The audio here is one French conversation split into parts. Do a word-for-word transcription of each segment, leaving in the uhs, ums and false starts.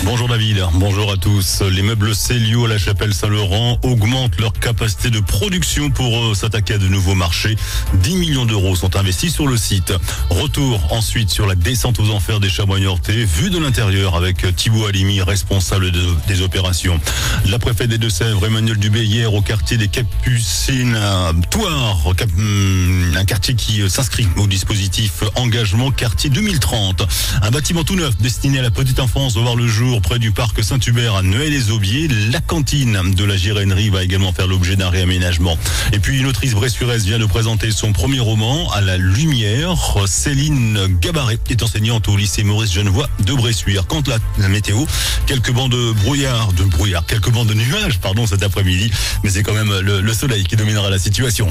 Bonjour David, bonjour à tous. Les meubles Célio à la Chapelle Saint-Laurent augmentent leur capacité de production pour s'attaquer à de nouveaux marchés. dix millions d'euros sont investis sur le site. Retour ensuite sur la descente aux enfers des Chamois-Niortais, vue de l'intérieur avec Thibaut Halimi, responsable de, des opérations. La préfète des Deux-Sèvres, Emmanuel Dubé, hier au quartier des Capucines à Thouars, un quartier qui s'inscrit au dispositif Engagement Quartier deux mille trente. Un bâtiment tout neuf destiné à la petite enfance va voir le jour près du parc Saint-Hubert à Noël-les-Aubiers. La cantine de la Girennerie va également faire l'objet d'un réaménagement. Et puis une autrice bressuiraise vient de présenter son premier roman à la lumière. Céline Gabaret est enseignante au lycée Maurice Genevoix de Bressuire. Quant à la météo, quelques bancs de brouillard, de brouillard, quelques bancs de nuages, pardon, cet après-midi. Mais c'est quand même le, le soleil qui dominera la situation.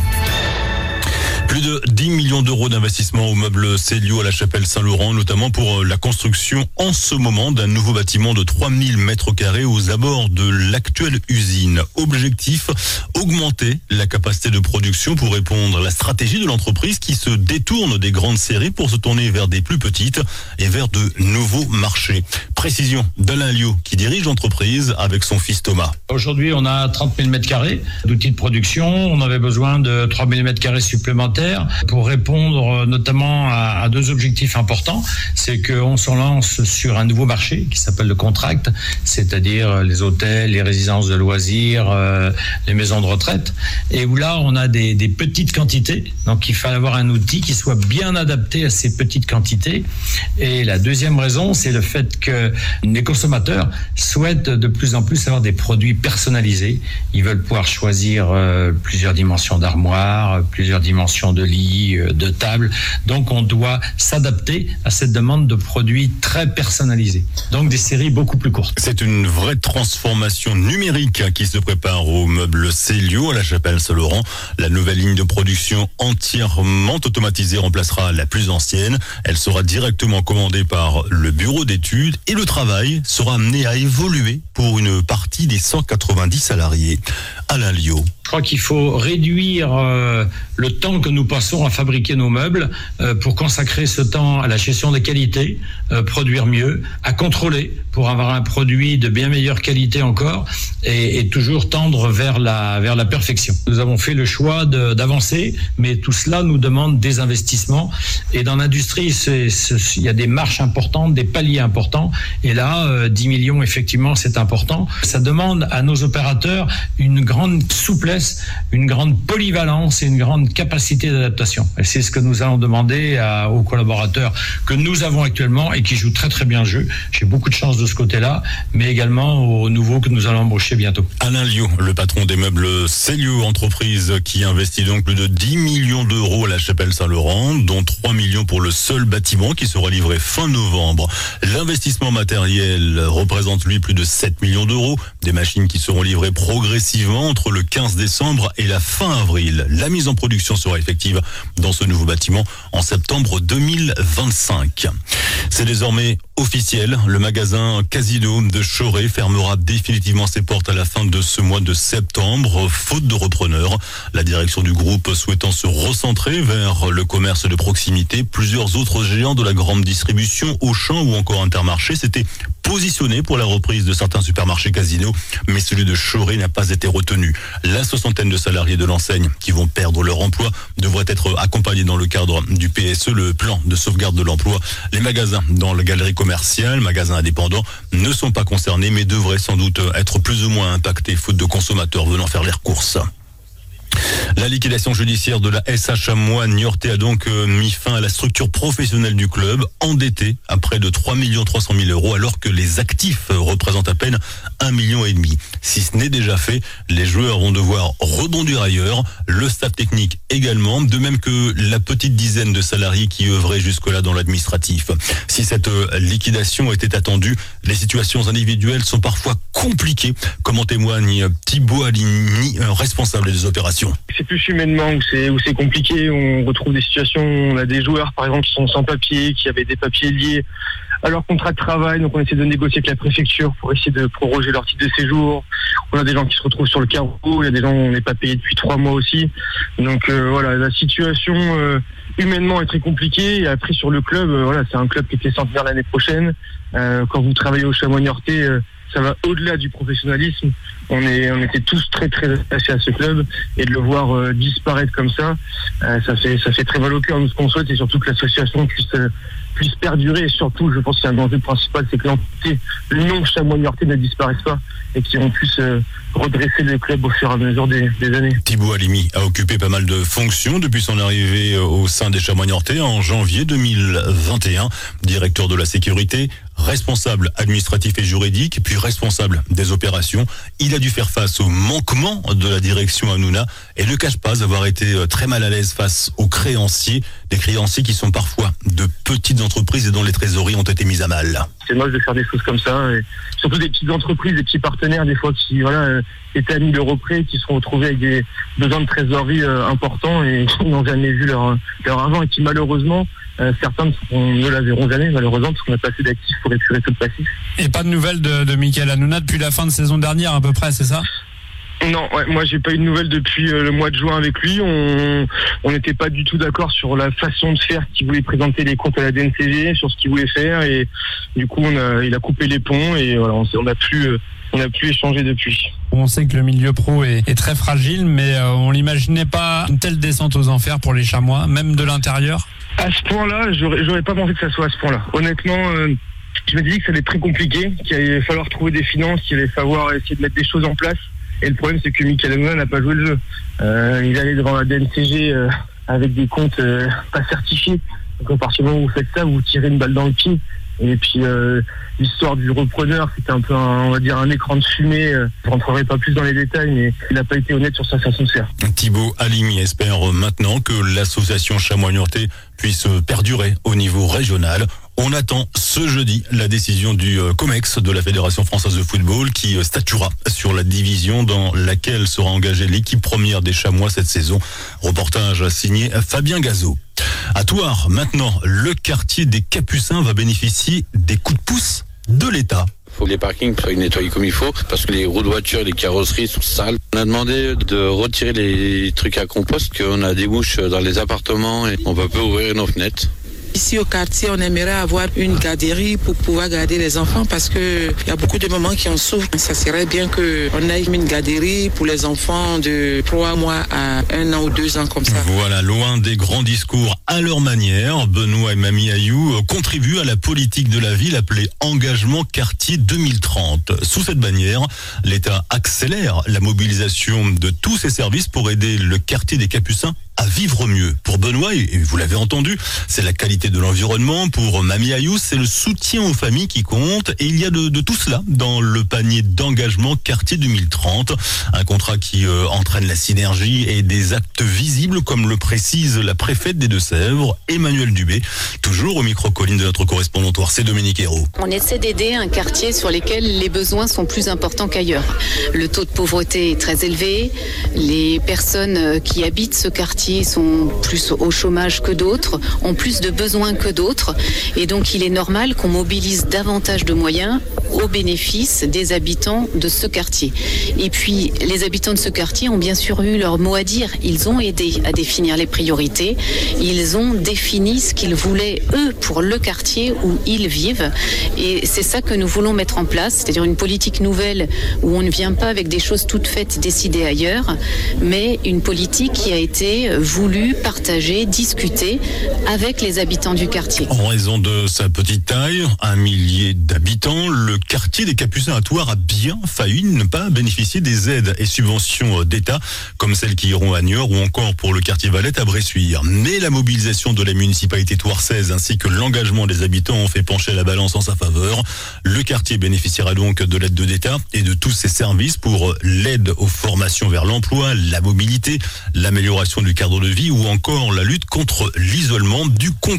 Plus de dix millions d'euros d'investissement au meuble Célio à la Chapelle Saint-Laurent, notamment pour la construction en ce moment d'un nouveau bâtiment de trois mille mètres carrés aux abords de l'actuelle usine. Objectif, augmenter la capacité de production pour répondre à la stratégie de l'entreprise qui se détourne des grandes séries pour se tourner vers des plus petites et vers de nouveaux marchés. Précision d'Alain Liot qui dirige l'entreprise avec son fils Thomas. Aujourd'hui, on a trente mille mètres carrés d'outils de production. On avait besoin de trois mille mètres carrés supplémentaires pour répondre notamment à, à deux objectifs importants. C'est qu'on s'en lance sur un nouveau marché qui s'appelle le contract, c'est-à-dire les hôtels, les résidences de loisirs, euh, les maisons de retraite, et où là on a des, des petites quantités. Donc il fallait avoir un outil qui soit bien adapté à ces petites quantités. Et la deuxième raison, c'est le fait que les consommateurs souhaitent de plus en plus avoir des produits personnalisés. Ils veulent pouvoir choisir euh, plusieurs dimensions d'armoire, plusieurs dimensions de lit, de table. Donc on doit s'adapter à cette demande de produits très personnalisés. Donc des séries beaucoup plus courtes. C'est une vraie transformation numérique qui se prépare au meuble Célio à la Chapelle Saint-Laurent. La nouvelle ligne de production entièrement automatisée remplacera la plus ancienne. Elle sera directement commandée par le bureau d'études et le travail sera amené à évoluer pour une partie des cent quatre-vingt-dix salariés. Alain Liot. Je crois qu'il faut réduire euh, le temps que nous passons à fabriquer nos meubles euh, pour consacrer ce temps à la gestion des qualités, euh, produire mieux, à contrôler pour avoir un produit de bien meilleure qualité encore et, et toujours tendre vers la, vers la perfection. Nous avons fait le choix de, d'avancer, mais tout cela nous demande des investissements. Et dans l'industrie, c'est, c'est, il y a des marches importantes, des paliers importants. Et là, euh, dix millions, effectivement, c'est important. Ça demande à nos opérateurs une grande souplesse, une grande polyvalence et une grande capacité d'adaptation. Et c'est ce que nous allons demander à, aux collaborateurs que nous avons actuellement et qui jouent très très bien le jeu. J'ai beaucoup de chance de ce côté-là, mais également aux nouveaux que nous allons embaucher bientôt. Alain Liot, le patron des meubles Célio, entreprise qui investit donc plus de dix millions d'euros à la Chapelle Saint-Laurent, dont trois millions pour le seul bâtiment qui sera livré fin novembre. L'investissement matériel représente lui plus de sept millions d'euros, des machines qui seront livrées progressivement entre le quinze décembre et la fin avril. La mise en production sera effective dans ce nouveau bâtiment en septembre deux mille vingt-cinq. C'est désormais officiel, le magasin Casino de Choré fermera définitivement ses portes à la fin de ce mois de septembre, faute de repreneurs. La direction du groupe souhaitant se recentrer vers le commerce de proximité, plusieurs autres géants de la grande distribution, Auchan ou encore Intermarché, s'étaient positionnés pour la reprise de certains supermarchés Casino, mais celui de Choré n'a pas été retenu. La soixantaine de salariés de l'enseigne qui vont perdre leur emploi devraient être accompagnés dans le cadre du P S E, le plan de sauvegarde de l'emploi. Les magasins dans la galerie commerciale, magasins indépendants, ne sont pas concernés, mais devraient sans doute être plus ou moins impactés, faute de consommateurs venant faire leurs courses. La liquidation judiciaire de la S H Chamois-Niortais a donc mis fin à la structure professionnelle du club, endettée à près de trois millions trois cent mille euros, alors que les actifs représentent à peine un million et demi. Si ce n'est déjà fait, les joueurs vont devoir rebondir ailleurs, le staff technique également, de même que la petite dizaine de salariés qui œuvraient jusque-là dans l'administratif. Si cette liquidation était attendue, les situations individuelles sont parfois compliquées, comme en témoigne Thibaut Halimi, responsable des opérations. C'est plus humainement où c'est, où c'est compliqué. On retrouve des situations où on a des joueurs, par exemple, qui sont sans papier, qui avaient des papiers liés à leur contrat de travail. Donc on essaie de négocier avec la préfecture pour essayer de proroger leur titre de séjour. On a des gens qui se retrouvent sur le carreau, il y a des gens où on n'est pas payé depuis trois mois aussi. Donc euh, voilà, la situation euh, humainement est très compliquée. Et après sur le club, euh, voilà, c'est un club qui était centenaire l'année prochaine. Euh, quand vous travaillez au Chamois Niortais, euh, ça va au-delà du professionnalisme. On est, on était tous très très attachés à ce club et de le voir euh, disparaître comme ça, euh, ça fait, ça fait très mal au cœur. Nous, ce qu'on souhaite, c'est surtout que l'association puisse, euh, puisse perdurer. Et surtout, je pense qu'il y a un enjeu principal, c'est que l'entité, le nom Chamois Niortais ne disparaisse pas et qu'on puisse euh, redresser le club au fur et à mesure des, des années. Thibaut Halimi a occupé pas mal de fonctions depuis son arrivée au sein des Chamois Niortais en janvier deux mille vingt et un. Directeur de la sécurité, responsable administratif et juridique, puis responsable des opérations. Il a dû faire face au manquement de la direction Hanouna et ne cache pas avoir été très mal à l'aise face aux créanciers, des créanciers qui sont parfois de petites entreprises et dont les trésoreries ont été mises à mal. C'est moche de faire des choses comme ça, et surtout des petites entreprises, des petits partenaires des fois qui voilà euh, étaient à mille euros près, qui se sont retrouvés avec des besoins de trésorerie euh, importants et qui n'ont jamais vu leur, leur argent et qui malheureusement Euh, certains on ne la verront jamais malheureusement parce qu'on a pas assez d'actifs pour épurer tout le passif. Et pas de nouvelles de, de Michael Hanouna depuis la fin de saison dernière à peu près, c'est ça ? Non, ouais, moi j'ai pas eu de nouvelles depuis euh, le mois de juin avec lui. On on n'était pas du tout d'accord sur la façon de faire qu'il voulait présenter les comptes à la D N C G, sur ce qu'il voulait faire et du coup on a, il a coupé les ponts et voilà, on, on a plus euh, on a plus échangé depuis. On sait que le milieu pro est, est très fragile, mais euh, on l'imaginait pas une telle descente aux enfers pour les Chamois, même de l'intérieur. À ce point-là, j'aurais, j'aurais pas pensé que ça soit à ce point-là. Honnêtement, euh, je me disais que ça allait être très compliqué, qu'il allait falloir trouver des finances, qu'il allait falloir essayer de mettre des choses en place. Et le problème, c'est que Michael Hanouna n'a pas joué le jeu. Euh, il allait devant la D N C G euh, avec des comptes euh, pas certifiés. Donc à partir du moment où vous faites ça, vous tirez une balle dans le pied. Et puis euh, l'histoire du repreneur, c'était un peu un, on va dire un écran de fumée. Je rentrerai pas plus dans les détails, mais il n'a pas été honnête sur sa façon de faire. Thibaut Halimi espère maintenant que l'association Chamois Niortais puisse perdurer au niveau régional. On attend ce jeudi la décision du COMEX de la Fédération française de football qui statuera sur la division dans laquelle sera engagée l'équipe première des Chamois cette saison. Reportage signé Fabien Gazot. À Thouars, maintenant, le quartier des Capucins va bénéficier des coups de pouce de l'État. Il faut que les parkings soient nettoyés comme il faut parce que les roues de voiture et les carrosseries sont sales. On a demandé de retirer les trucs à compost, qu'on a des mouches dans les appartements et on peut pas ouvrir nos fenêtres. Ici au quartier, on aimerait avoir une garderie pour pouvoir garder les enfants parce que il y a beaucoup de mamans qui en souffrent. Ça serait bien qu'on ait une garderie pour les enfants de trois mois à un an ou deux ans comme ça. Voilà, loin des grands discours à leur manière, Benoît et Mamie Ayou contribuent à la politique de la ville appelée Engagement Quartier deux mille trente. Sous cette bannière, l'État accélère la mobilisation de tous ses services pour aider le quartier des Capucins à vivre mieux. Pour Benoît, et vous l'avez entendu, c'est la qualité de l'environnement. Pour Mamie Ayou, c'est le soutien aux familles qui compte. Et il y a de, de tout cela dans le panier d'engagement Quartier deux mille trente. Un contrat qui euh, entraîne la synergie et des actes visibles, comme le précise la préfète des Deux-Sèvres, Emmanuelle Dubé. Toujours au micro-colline de notre correspondant Thouars, c'est Dominique Hérault. On essaie d'aider un quartier sur lequel les besoins sont plus importants qu'ailleurs. Le taux de pauvreté est très élevé. Les personnes qui habitent ce quartier sont plus au chômage que d'autres, ont plus de besoins que d'autres. Et donc, il est normal qu'on mobilise davantage de moyens au bénéfice des habitants de ce quartier. Et puis, les habitants de ce quartier ont bien sûr eu leur mot à dire. Ils ont aidé à définir les priorités. Ils ont défini ce qu'ils voulaient, eux, pour le quartier où ils vivent. Et c'est ça que nous voulons mettre en place, c'est-à-dire une politique nouvelle où on ne vient pas avec des choses toutes faites, décidées ailleurs, mais une politique qui a été voulu partager, discuter avec les habitants du quartier. En raison de sa petite taille, un millier d'habitants, le quartier des Capucins à Thouars a bien failli ne pas bénéficier des aides et subventions d'État, comme celles qui iront à Niort ou encore pour le quartier Valette à Bressuire. Mais la mobilisation de la municipalité thoirsaise ainsi que l'engagement des habitants ont fait pencher la balance en sa faveur. Le quartier bénéficiera donc de l'aide de l'État et de tous ses services pour l'aide aux formations vers l'emploi, la mobilité, l'amélioration du cadre de vie ou encore la lutte contre l'isolement. Du concret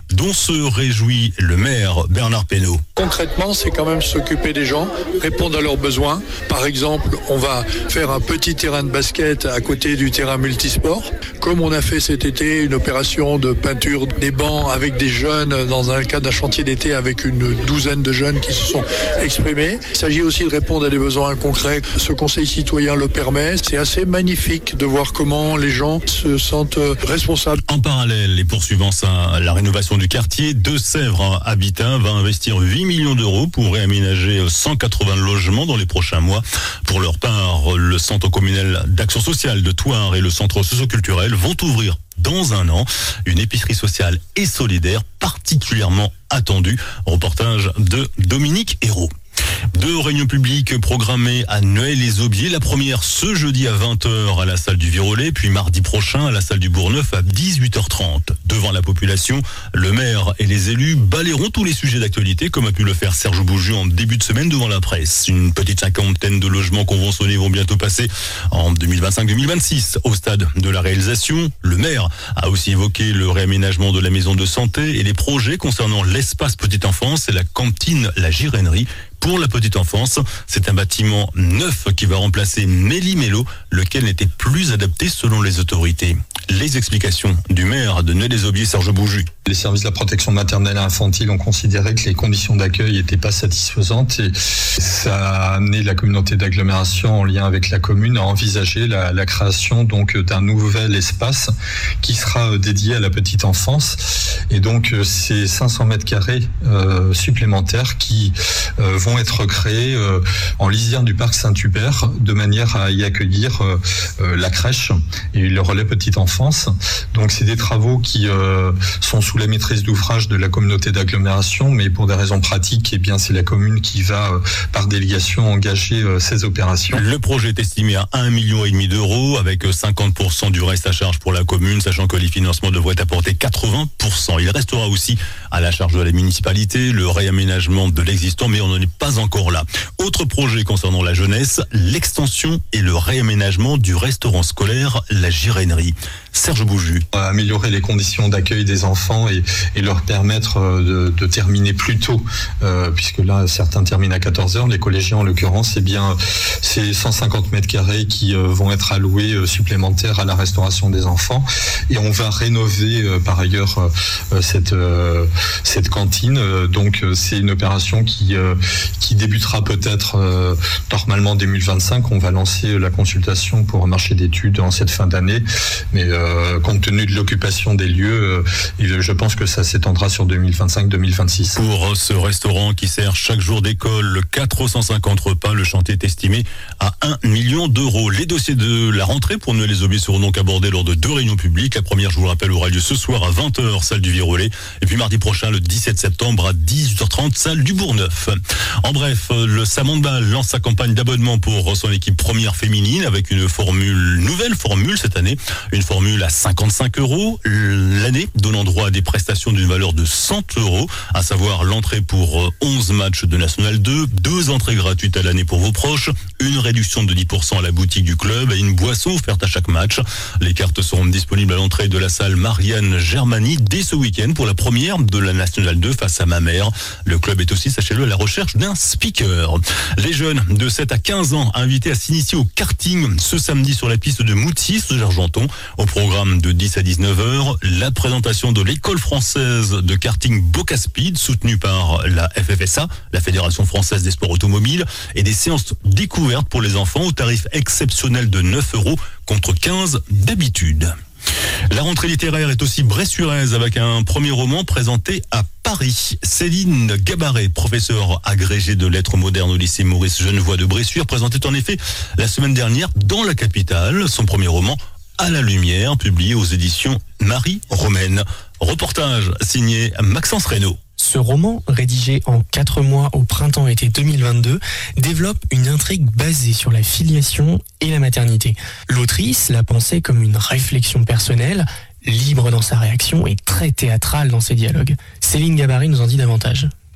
dont se réjouit le maire Bernard Pénaud. Concrètement, c'est quand même s'occuper des gens, répondre à leurs besoins. Par exemple, on va faire un petit terrain de basket à côté du terrain multisport. Comme on a fait cet été une opération de peinture des bancs avec des jeunes dans un cadre d'un chantier d'été avec une douzaine de jeunes qui se sont exprimés. Il s'agit aussi de répondre à des besoins concrets. Ce conseil citoyen le permet. C'est assez magnifique de voir comment les gens se sentent responsables. En parallèle, et poursuivant ça, la rénovation du quartier, Deux-Sèvres Habitat va investir huit millions d'euros pour réaménager cent quatre-vingts logements dans les prochains mois. Pour leur part, le centre communal d'action sociale de Thouars et le centre socio-culturel vont ouvrir dans un an une épicerie sociale et solidaire particulièrement attendue. Reportage de Dominique Hérault. Deux réunions publiques programmées à Noël-les-Aubiers. La première ce jeudi à vingt heures à la salle du Virolet, puis mardi prochain à la salle du Bourgneuf à dix-huit heures trente. Devant la population, le maire et les élus balayeront tous les sujets d'actualité, comme a pu le faire Serge Bouju en début de semaine devant la presse. Une petite cinquantaine de logements conventionnés vont bientôt passer en deux mille vingt-cinq deux mille vingt-six au stade de la réalisation. Le maire a aussi évoqué le réaménagement de la maison de santé et les projets concernant l'espace petite enfance et la cantine La Girennerie. Pour la petite enfance, c'est un bâtiment neuf qui va remplacer Méli-Mélo, lequel n'était plus adapté selon les autorités. Les explications du maire de Noël-les-Aubiers, Serge Bouju. Les services de la protection maternelle et infantile ont considéré que les conditions d'accueil n'étaient pas satisfaisantes et ça a amené la communauté d'agglomération en lien avec la commune à envisager la, la création donc d'un nouvel espace qui sera dédié à la petite enfance. Et donc c'est cinq cents mètres carrés euh, supplémentaires qui euh, vont être créés euh, en lisière du parc Saint-Hubert de manière à y accueillir euh, euh, la crèche et le relais petite enfance. Donc c'est des travaux qui euh, sont sous la maîtrise d'ouvrage de la communauté d'agglomération, mais pour des raisons pratiques, eh bien c'est la commune qui va euh, par délégation engager euh, ces opérations. Le projet est estimé à un virgule cinq million d'euros avec cinquante pour cent du reste à charge pour la commune, sachant que les financements devraient apporter quatre-vingts pour cent. Il restera aussi à la charge de la municipalité le réaménagement de l'existant, mais on n'en est pas encore là. Autre projet concernant la jeunesse, l'extension et le réaménagement du restaurant scolaire La Girennerie. Serge Bouju. Améliorer les conditions d'accueil des enfants et, et leur permettre de, de terminer plus tôt, euh, puisque là certains terminent à quatorze heures, les collégiens en l'occurrence, eh bien c'est cent cinquante mètres carrés qui euh, vont être alloués euh, supplémentaires à la restauration des enfants et on va rénover euh, par ailleurs euh, cette, euh, cette cantine, euh, donc euh, c'est une opération qui, euh, qui débutera peut-être euh, normalement deux mille vingt-cinq, on va lancer la consultation pour un marché d'études en cette fin d'année, mais euh, Euh, compte tenu de l'occupation des lieux, euh, je pense que ça s'étendra sur deux mille vingt-cinq deux mille vingt-six. Pour ce restaurant qui sert chaque jour d'école quatre cent cinquante repas, le chantier est estimé à un million d'euros. Les dossiers de la rentrée pour Noël-les-Aubiers seront donc abordés lors de deux réunions publiques. La première, je vous le rappelle, aura lieu ce soir à vingt heures, salle du Virolet. Et puis mardi prochain, le dix-sept septembre, à dix-huit heures trente, salle du Bourgneuf. En bref, le Samandbal lance sa campagne d'abonnement pour son équipe première féminine avec une formule, nouvelle formule cette année, une formule à cinquante-cinq euros l'année, donnant droit à des prestations d'une valeur de cent euros, à savoir l'entrée pour onze matchs de National deux, deux entrées gratuites à l'année pour vos proches, une réduction de dix pour cent à la boutique du club et une boisson offerte à chaque match. Les cartes seront disponibles à l'entrée de la salle Marianne Germany dès ce week-end pour la première de la National deux face à Mamers. Le club est aussi, sachez-le, à la recherche d'un speaker. Les jeunes de sept à quinze ans invités à s'initier au karting ce samedi sur la piste de Moutis de Argenton. Au programme de dix à dix-neuf heures, la présentation de l'école française de karting Boca Speed, soutenue par la F F S A, la Fédération française des sports automobiles, et des séances découvertes pour les enfants au tarif exceptionnel de neuf euros contre quinze d'habitude. La rentrée littéraire est aussi bressuiraise avec un premier roman présenté à Paris. Céline Gabaret, professeure agrégée de lettres modernes au lycée Maurice Genevoix de Bressuire, présentait en effet la semaine dernière dans la capitale son premier roman À la lumière, publié aux éditions Marie Romaine. Reportage signé Maxence Reynaud. Ce roman, rédigé en quatre mois au printemps-été deux mille vingt-deux, développe une intrigue basée sur la filiation et la maternité. L'autrice l'a pensée comme une réflexion personnelle, libre dans sa réaction et très théâtrale dans ses dialogues. Céline Gabaret nous en dit davantage.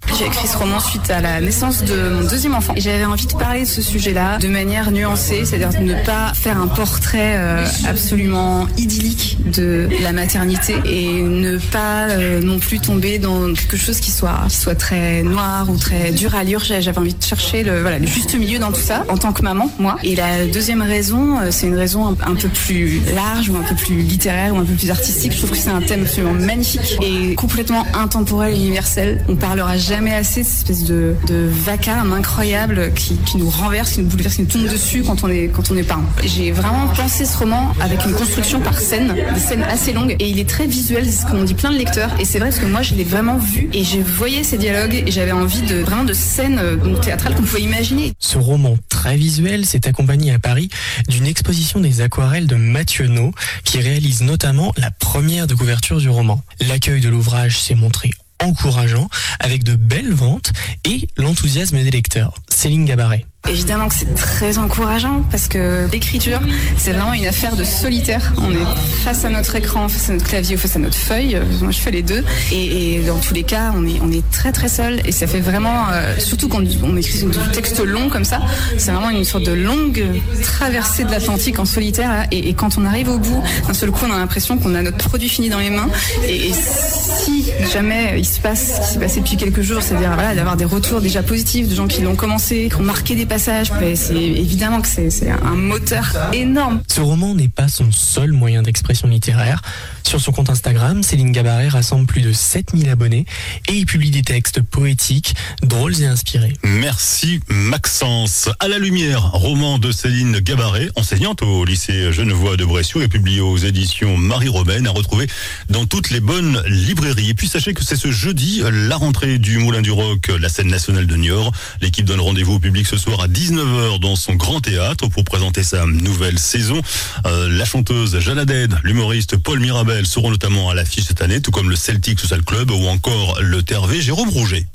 J'ai écrit ce roman suite à la naissance de mon deuxième enfant. Et j'avais envie de parler de ce sujet-là de manière nuancée, c'est-à-dire de ne pas faire un portrait euh, absolument idyllique de la maternité et ne pas euh, non plus tomber dans quelque chose qui soit, qui soit très noir ou très dur à lire. J'avais envie de chercher le, voilà, le juste milieu dans tout ça, en tant que maman, moi. Et la deuxième raison, euh, c'est une raison un, un peu plus large ou un peu plus littéraire ou un peu plus artistique. Je trouve que c'est un thème absolument magnifique et complètement intemporel et universel. On parlera jamais assez de cette espèce de, de vacarme incroyable qui, qui nous renverse, qui nous bouleverse, qui nous tombe dessus quand on est, quand on est parent. J'ai vraiment pensé ce roman avec une construction par scène, des scènes assez longues, et il est très visuel, c'est ce qu'ont dit plein de lecteurs, et c'est vrai parce que moi je l'ai vraiment vu, et j'ai voyé ces dialogues, et j'avais envie de, vraiment de scènes euh, théâtrales qu'on pouvait imaginer. Ce roman très visuel s'est accompagné à Paris d'une exposition des aquarelles de Mathieu No, qui réalise notamment la première de couverture du roman. L'accueil de l'ouvrage s'est montré encourageant, avec de belles ventes et l'enthousiasme des lecteurs. Céline Gabaret. Évidemment que c'est très encourageant parce que l'écriture, c'est vraiment une affaire de solitaire. On est face à notre écran, face à notre clavier ou face à notre feuille. Moi, je fais les deux. Et, et dans tous les cas, on est, on est très très seul. Et ça fait vraiment, euh, surtout quand on écrit des textes longs comme ça, c'est vraiment une sorte de longue traversée de l'Atlantique en solitaire. Là. Et, et quand on arrive au bout, d'un seul coup, on a l'impression qu'on a notre produit fini dans les mains. Et, et si jamais il se passe ce qui s'est passé depuis quelques jours, c'est-à-dire voilà, d'avoir des retours déjà positifs de gens qui l'ont commencé, qui ont marqué des passages, c'est évidemment que c'est un moteur énorme. Ce roman n'est pas son seul moyen d'expression littéraire. Sur son compte Instagram, Céline Gabaret rassemble plus de sept mille abonnés et il publie des textes poétiques, drôles et inspirés. Merci Maxence. À la lumière, roman de Céline Gabaret, enseignante au lycée Genevois de Bressuire et publié aux éditions Marie-Romaine, à retrouver dans toutes les bonnes librairies. Et puis sachez que c'est ce jeudi, la rentrée du Moulin du Rock, la scène nationale de Niort. L'équipe donne rendez-vous au public ce soir à dix-neuf heures dans son grand théâtre pour présenter sa nouvelle saison. Euh, la chanteuse Jeanne Haddad, l'humoriste Paul Mirabel seront notamment à l'affiche cette année, tout comme le Celtic Social Club ou encore le T R V Jérôme Rouget.